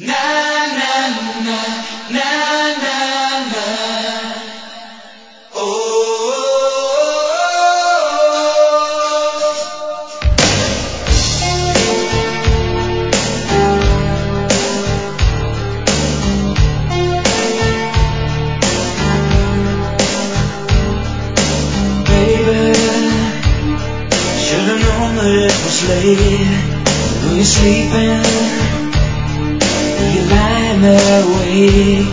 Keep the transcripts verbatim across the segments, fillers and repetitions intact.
When you're sleeping, you're lying there awake.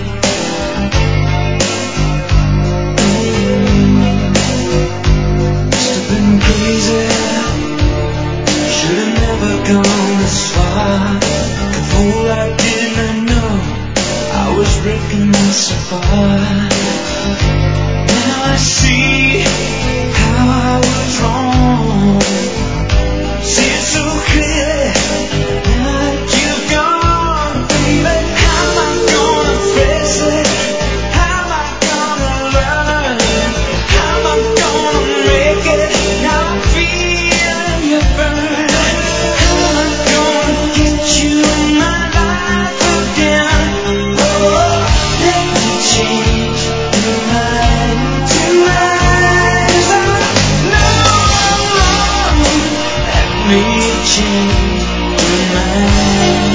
Must have been crazy. Should've never gone this far. The fool I did not know I was breaking myself apart. Now I see how I was wrong. See it so clear that you've gone, baby. How am I gonna face it? How am I gonna learn? How am I gonna make it? Now I'm feeling you burn. How am I gonna get you in my life again? Oh, let me change your mind tonight. I know let me change your mind.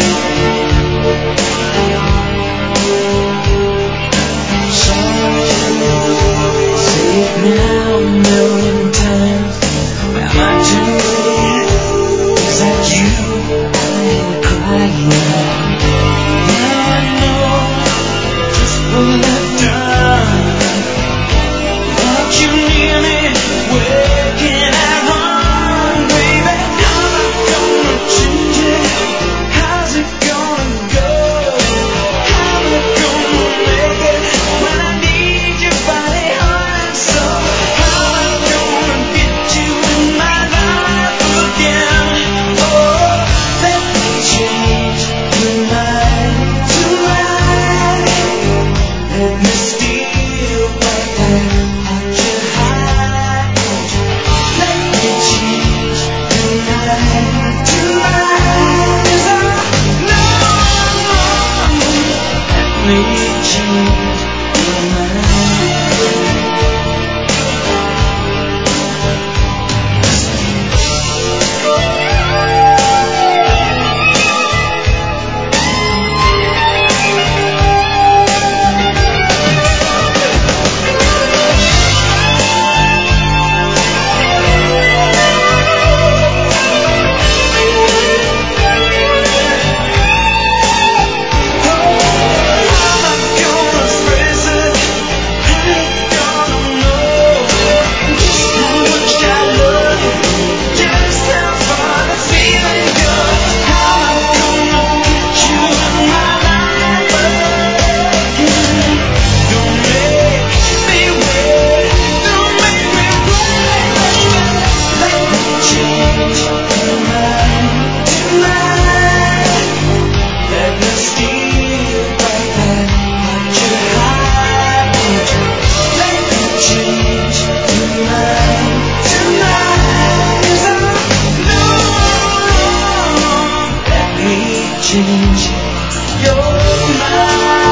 Sorry, say it now a million times. Am I too late? Is that you I'm crying? Now I know just what I've done. Without you near me, where can I run, baby? How am I gonna change it? How's it gonna go? How am I gonna make it when I need your body, heart and soul? How am I gonna get you in my life again? Oh, let me change your mind tonight. Let me steal back that heart you hide. Let me change your mind tonight. No, let me change your mind. Change your mind.